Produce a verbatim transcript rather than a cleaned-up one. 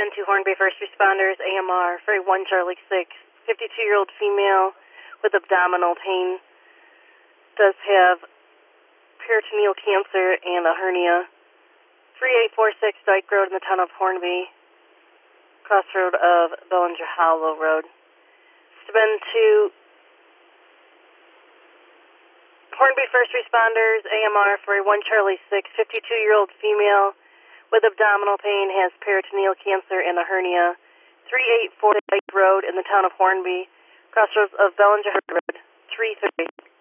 been to Hornby First Responders, A M R, Ferry one Charlie six, fifty-two-year-old female with abdominal pain, does have peritoneal cancer and a hernia. three eight four six Dyke Road in the town of Hornby, crossroad of Bellinger Hollow Road. It's been to Hornby First Responders, A M R, Ferry one Charlie six, fifty-two-year-old female with abdominal pain, has peritoneal cancer and a hernia. three eight four Dyke Road in the town of Hornby, crossroads of Bellinger Road, three thirty.